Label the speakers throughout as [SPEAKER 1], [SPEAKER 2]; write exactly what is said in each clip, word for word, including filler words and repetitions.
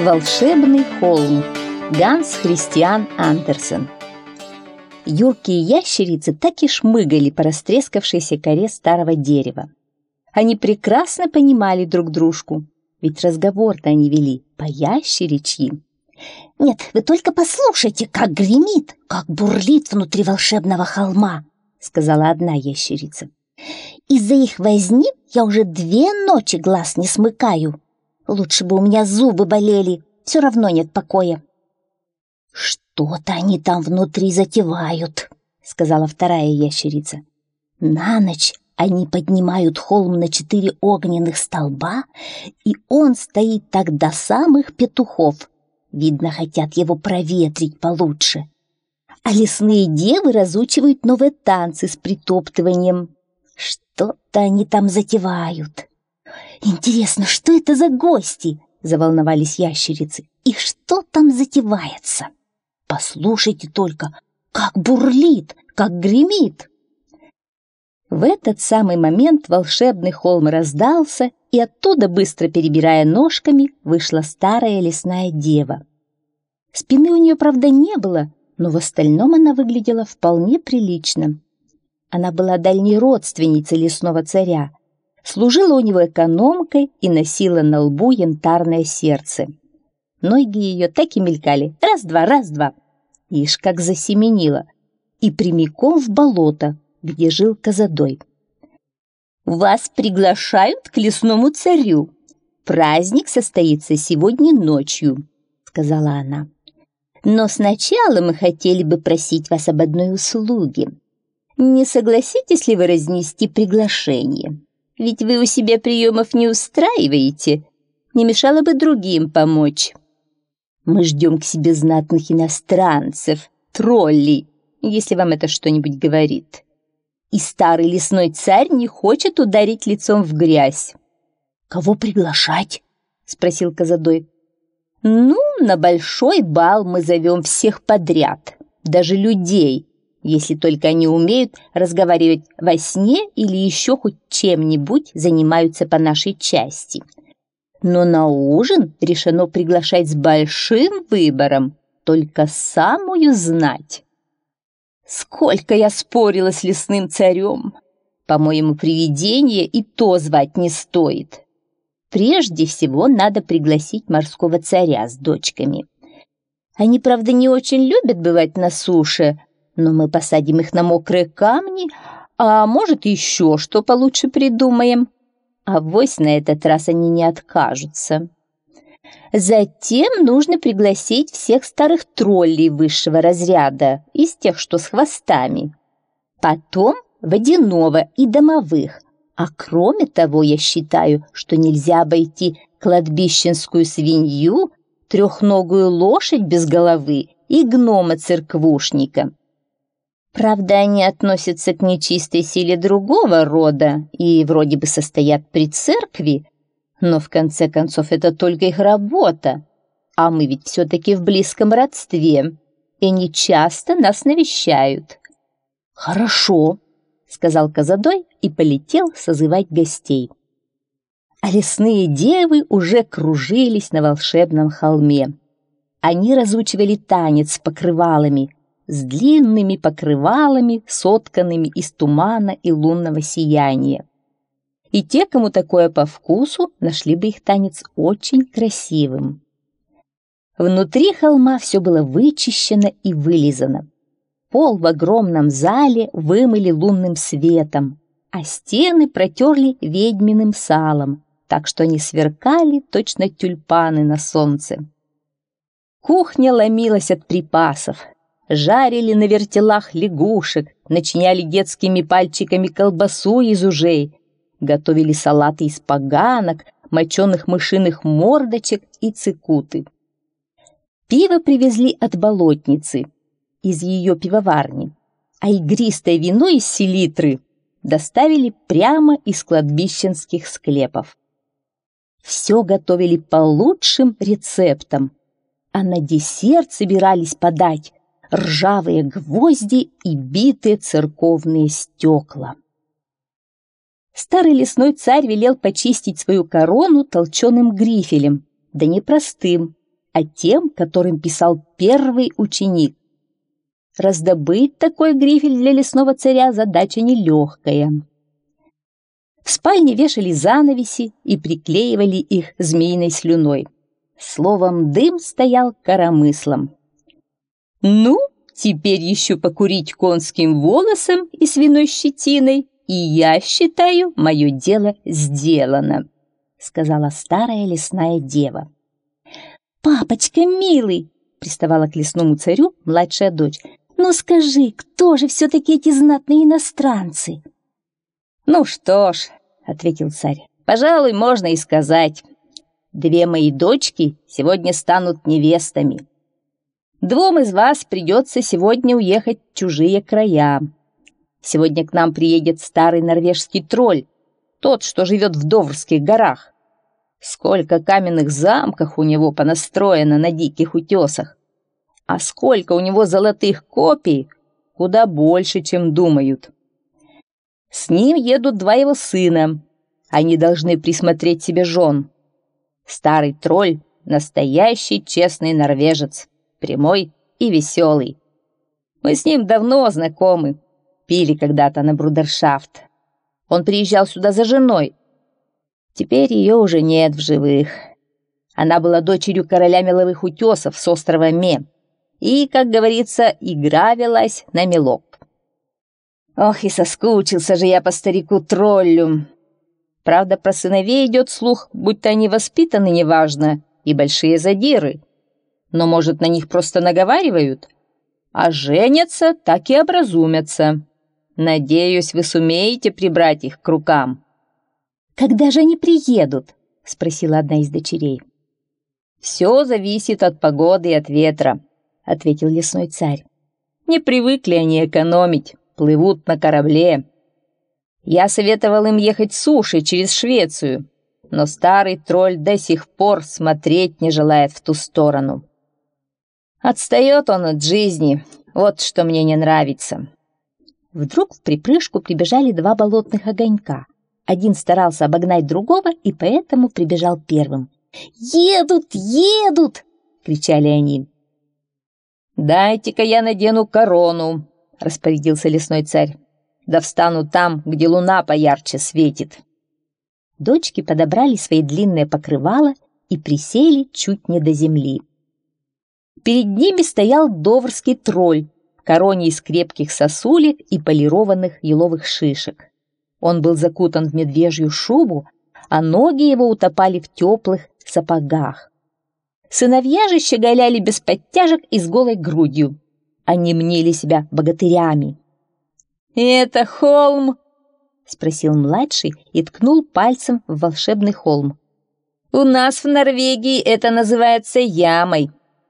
[SPEAKER 1] Волшебный холм. Ганс Христиан Андерсен. Юркие ящерицы так и шмыгали по растрескавшейся коре старого дерева. Они прекрасно понимали друг дружку, ведь разговор-то они вели по-ящеричьи.
[SPEAKER 2] «Нет, вы только послушайте, как гремит, как бурлит внутри волшебного холма», — сказала одна ящерица. «Из-за их возни я уже две ночи глаз не смыкаю. Лучше бы у меня зубы болели, все равно нет покоя». «Что-то они там внутри затевают», — сказала вторая ящерица. «На ночь они поднимают холм на четыре огненных столба, и он стоит так до самых петухов. Видно, хотят его проветрить получше. А лесные девы разучивают новые танцы с притоптыванием. Что-то они там затевают. Интересно, что это за гости?» — заволновались ящерицы. «И что там затевается? Послушайте только, как бурлит, как гремит!»
[SPEAKER 1] В этот самый момент волшебный холм раздался, и оттуда, быстро перебирая ножками, вышла старая лесная дева. Спины у нее, правда, не было, но в остальном она выглядела вполне прилично. Она была дальней родственницей лесного царя, служила у него экономкой и носила на лбу янтарное сердце. Ноги ее так и мелькали: раз-два, раз-два. Ишь, как засеменила. И прямиком в болото, где жил Козадой. «Вас приглашают к лесному царю. Праздник состоится сегодня ночью», — сказала она. «Но сначала мы хотели бы просить вас об одной услуге. Не согласитесь ли вы разнести приглашение? Ведь вы у себя приемов не устраиваете. Не мешало бы другим помочь. Мы ждем к себе знатных иностранцев, троллей, если вам это что-нибудь говорит. И старый лесной царь не хочет ударить лицом в грязь».
[SPEAKER 2] «Кого приглашать?» — спросил Козадой.
[SPEAKER 1] «Ну, на большой бал мы зовем всех подряд, даже людей, если только они умеют разговаривать во сне или еще хоть чем-нибудь занимаются по нашей части. Но на ужин решено приглашать с большим выбором, только самую знать. Сколько я спорила с лесным царем! По-моему, привидение и то звать не стоит. Прежде всего надо пригласить морского царя с дочками. Они, правда, не очень любят бывать на суше, но мы посадим их на мокрые камни, а может, еще что получше придумаем. Авось на этот раз они не откажутся. Затем нужно пригласить всех старых троллей высшего разряда, из тех, что с хвостами. Потом водяного и домовых. А кроме того, я считаю, что нельзя обойти кладбищенскую свинью, трехногую лошадь без головы и гнома-церквушника. Правда, они относятся к нечистой силе другого рода и вроде бы состоят при церкви, но в конце концов это только их работа, а мы ведь все-таки в близком родстве, и они часто нас навещают.
[SPEAKER 2] «Хорошо», — сказал Козадой и полетел созывать гостей.
[SPEAKER 1] А лесные девы уже кружились на волшебном холме. Они разучивали танец с покрывалами, с длинными покрывалами, сотканными из тумана и лунного сияния. И те, кому такое по вкусу, нашли бы их танец очень красивым. Внутри холма все было вычищено и вылизано. Пол в огромном зале вымыли лунным светом, а стены протерли ведьминым салом, так что они сверкали точно тюльпаны на солнце. Кухня ломилась от припасов. Жарили на вертелах лягушек, начиняли детскими пальчиками колбасу из ужей, готовили салаты из поганок, моченых мышиных мордочек и цикуты. Пиво привезли от болотницы, из ее пивоварни, а игристое вино из селитры доставили прямо из кладбищенских склепов. Все готовили по лучшим рецептам, а на десерт собирались подать ржавые гвозди и битые церковные стекла. Старый лесной царь велел почистить свою корону толченым грифелем, да не простым, а тем, которым писал первый ученик. Раздобыть такой грифель для лесного царя задача нелегкая. В спальне вешали занавеси и приклеивали их змеиной слюной. Словом, дым стоял коромыслом. Ну, теперь еще покурить конским волосом и свиной щетиной, и я считаю, мое дело сделано, сказала старая лесная дева. «Папочка милый!» — приставала к лесному царю младшая дочь. «Ну скажи, кто же все-таки эти знатные иностранцы?» «Ну что ж», — ответил царь, — «пожалуй, можно и сказать. Две мои дочки сегодня станут невестами. Двум из вас придется сегодня уехать в чужие края. Сегодня к нам приедет старый норвежский тролль, тот, что живет в Доврских горах. Сколько каменных замков у него понастроено на диких утесах, а сколько у него золотых копий, куда больше, чем думают. С ним едут два его сына, они должны присмотреть себе жен. Старый тролль — настоящий честный норвежец, прямой и веселый. Мы с ним давно знакомы, пили когда-то на брудершафт. Он приезжал сюда за женой. Теперь ее уже нет в живых. Она была дочерью короля меловых утесов с острова Ме. И, как говорится, игра велась на мелок. Ох, и соскучился же я по старику-троллю. Правда, про сыновей идет слух, будто они воспитаны неважно и большие задиры. Но, может, на них просто наговаривают? А женятся, так и образумятся. Надеюсь, вы сумеете прибрать их к рукам. «Когда же они приедут?» — спросила одна из дочерей. «Все зависит от погоды и от ветра», — ответил лесной царь. «Не привыкли они экономить, плывут на корабле. Я советовал им ехать с суши через Швецию, но старый тролль до сих пор смотреть не желает в ту сторону. Отстает он от жизни, вот что мне не нравится». Вдруг в припрыжку прибежали два болотных огонька. Один старался обогнать другого и поэтому прибежал первым. «Едут! Едут!» — кричали они. «Дайте-ка я надену корону!» — распорядился лесной царь. «Да встану там, где луна поярче светит». Дочки подобрали свои длинные покрывала и присели чуть не до земли. Перед ними стоял доврский тролль в короне из крепких сосулек и полированных еловых шишек. Он был закутан в медвежью шубу, а ноги его утопали в теплых сапогах. Сыновья же щеголяли без подтяжек и с голой грудью. Они мнили себя богатырями. «Это холм?» — спросил младший и ткнул пальцем в волшебный холм. «У нас в Норвегии это называется ямой».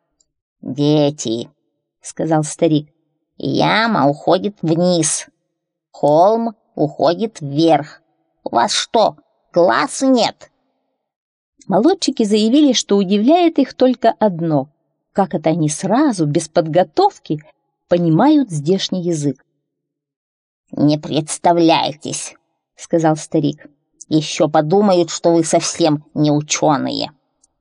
[SPEAKER 2] «Дети», — сказал старик, — «яма уходит вниз, холм уходит вверх. У вас что, глаз нет?»
[SPEAKER 1] Молодчики заявили, что удивляет их только одно: как это они сразу, без подготовки, понимают здешний язык.
[SPEAKER 2] «Не представляйтесь», — сказал старик, — «еще подумают, что вы совсем не ученые».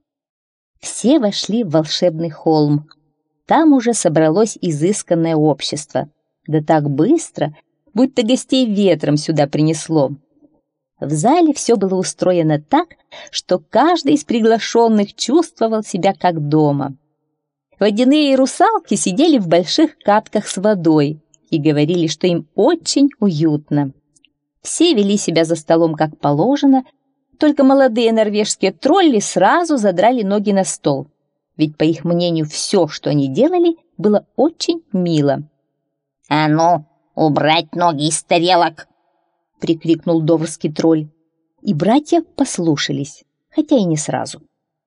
[SPEAKER 1] Все вошли в волшебный холм. Там уже собралось изысканное общество. Да так быстро, будто гостей ветром сюда принесло. В зале все было устроено так, что каждый из приглашенных чувствовал себя как дома. Водяные русалки сидели в больших катках с водой и говорили, что им очень уютно. Все вели себя за столом как положено, только молодые норвежские тролли сразу задрали ноги на стол, ведь, по их мнению, все, что они делали, было очень мило.
[SPEAKER 2] «А ну, убрать ноги из тарелок!» — прикрикнул доврский тролль.
[SPEAKER 1] И братья послушались, хотя и не сразу.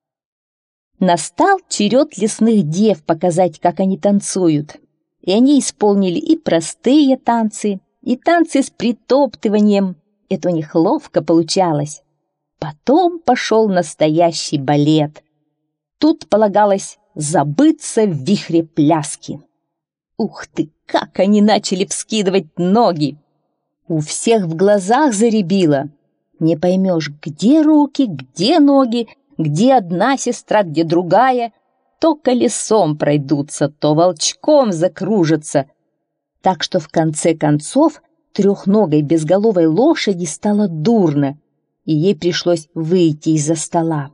[SPEAKER 1] Настал черед лесных дев показать, как они танцуют. И они исполнили и простые танцы, и танцы с притоптыванием. Это у них ловко получалось. Потом пошел настоящий балет. Тут полагалось забыться в вихре пляски. Ух ты, как они начали вскидывать ноги! У всех в глазах зарябило. Не поймешь, где руки, где ноги, где одна сестра, где другая. то колесом пройдутся, то волчком закружатся. Так что в конце концов трехногой безголовой лошади стало дурно, и ей пришлось выйти из-за стола.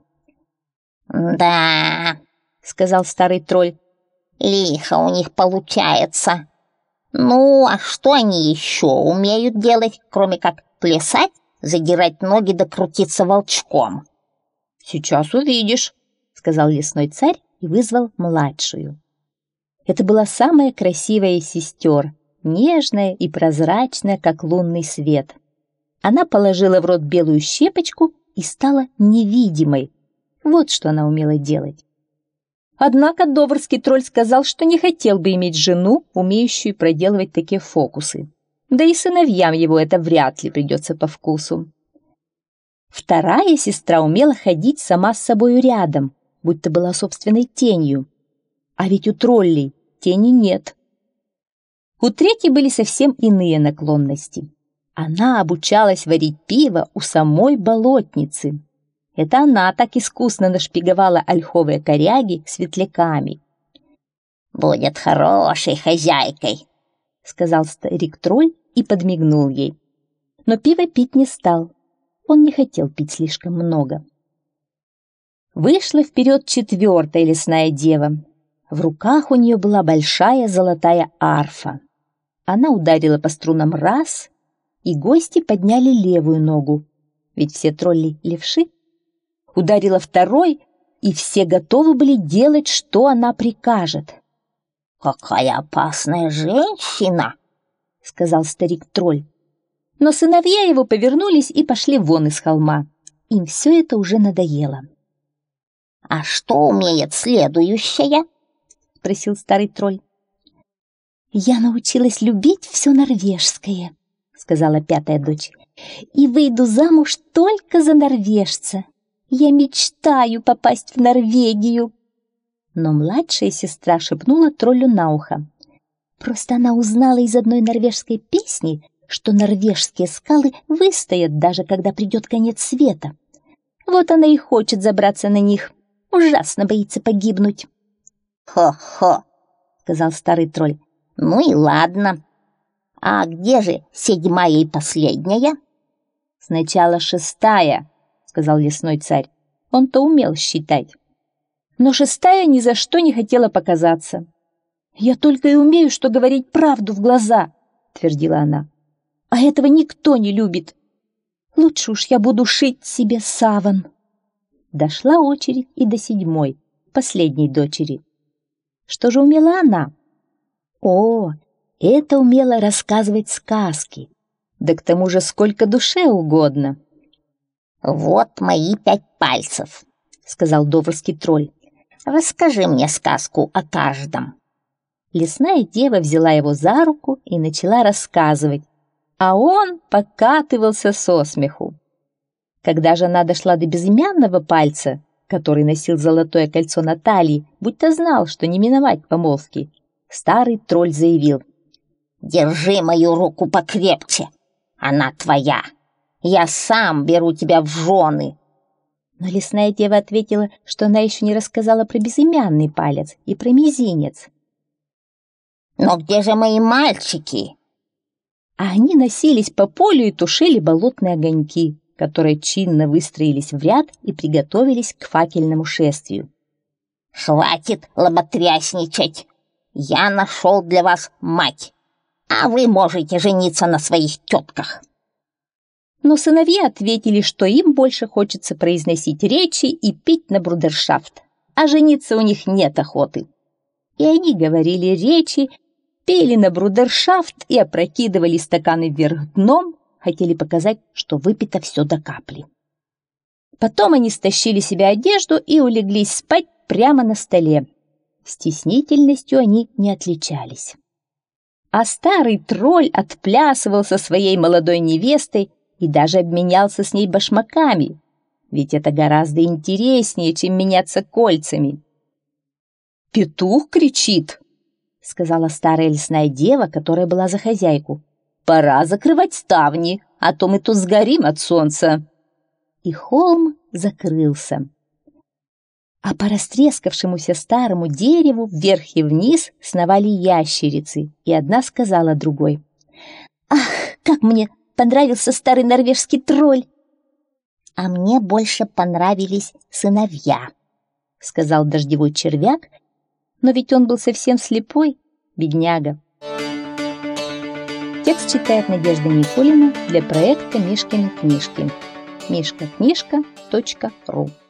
[SPEAKER 2] «Да», —
[SPEAKER 1] сказал старый тролль,
[SPEAKER 2] — «лихо у них получается. Ну, а что они еще умеют делать, кроме как плясать, задирать ноги да крутиться волчком?»
[SPEAKER 1] «Сейчас увидишь», — сказал лесной царь и вызвал младшую. Это была самая красивая из сестер, нежная и прозрачная, как лунный свет. Она положила в рот белую щепочку и стала невидимой. Вот что она умела делать. Однако доврский тролль сказал, что не хотел бы иметь жену, умеющую проделывать такие фокусы. Да и сыновьям его это вряд ли придется по вкусу. Вторая сестра умела ходить сама с собою рядом, будто была собственной тенью. А ведь у троллей тени нет. У третьей были совсем иные наклонности. Она обучалась варить пиво у самой болотницы. Это она так искусно нашпиговала ольховые коряги светляками.
[SPEAKER 2] «Будет хорошей хозяйкой»,
[SPEAKER 1] — сказал старик-тролль и подмигнул ей. Но пиво пить не стал. Он не хотел пить слишком много. Вышла вперед четвертая лесная дева. В руках у нее была большая золотая арфа. Она ударила по струнам раз, и гости подняли левую ногу, ведь все тролли левши. Ударила второй, и все готовы были делать, что она прикажет.
[SPEAKER 2] «Какая опасная женщина!»
[SPEAKER 1] — сказал старик-тролль. Но сыновья его повернулись и пошли вон из холма. Им все это уже надоело.
[SPEAKER 2] «А что умеет следующая?»
[SPEAKER 1] — спросил старый тролль. «Я научилась любить все норвежское», — сказала пятая дочь, «и выйду замуж только за норвежца. Я мечтаю попасть в Норвегию». Но младшая сестра шепнула троллю на ухо. Просто она узнала из одной норвежской песни, что норвежские скалы выстоят, даже когда придет конец света. Вот она и хочет забраться на них. Ужасно боится погибнуть.
[SPEAKER 2] «Хо-хо», —
[SPEAKER 1] сказал старый тролль.
[SPEAKER 2] «Ну и ладно. А где же седьмая и последняя?»
[SPEAKER 1] «Сначала шестая», — сказал лесной царь. Он-то умел считать. Но шестая ни за что не хотела показаться. «Я только и умею, что говорить правду в глаза», — твердила она. «А этого никто не любит. Лучше уж я буду шить себе саван». Дошла очередь и до седьмой, последней дочери. Что же умела она? О, это умела рассказывать сказки. Да к тому же сколько душе угодно.
[SPEAKER 2] «Вот мои пять пальцев», — сказал доврский тролль. «Расскажи мне сказку о каждом».
[SPEAKER 1] Лесная дева взяла его за руку и начала рассказывать, а он покатывался со смеху. Когда же она дошла до безымянного пальца, который носил золотое кольцо на талии, будто знал, что не миновать помолвки, старый тролль заявил:
[SPEAKER 2] «Держи мою руку покрепче, она твоя. Я сам беру тебя в жены».
[SPEAKER 1] Но лесная дева ответила, что она еще не рассказала про безымянный палец и про мизинец.
[SPEAKER 2] «Но где же мои мальчики?»
[SPEAKER 1] А они носились по полю и тушили болотные огоньки, которые чинно выстроились в ряд и приготовились к факельному шествию.
[SPEAKER 2] «Хватит лоботрясничать! Я нашел для вас мать, а вы можете жениться на своих тетках».
[SPEAKER 1] Но сыновья ответили, что им больше хочется произносить речи и пить на брудершафт, а жениться у них нет охоты. И они говорили речи, пели на брудершафт и опрокидывали стаканы вверх дном, хотели показать, что выпито все до капли. Потом они стащили себе одежду и улеглись спать прямо на столе. Стеснительностью они не отличались. А старый тролль отплясывал со своей молодой невестой и даже обменялся с ней башмаками, ведь это гораздо интереснее, чем меняться кольцами. «Петух кричит», — сказала старая лесная дева, которая была за хозяйку. «Пора закрывать ставни, а то мы тут сгорим от солнца». И холм закрылся. а по растрескавшемуся старому дереву вверх и вниз сновали ящерицы, и одна сказала другой:
[SPEAKER 2] «Ах, как мне понравился старый норвежский тролль!» «А мне больше понравились сыновья»,
[SPEAKER 1] — сказал дождевой червяк, но ведь он был совсем слепой, бедняга. Текст читает Надежда Никулина для проекта «Мишкины книжки». мишка книжка точка ру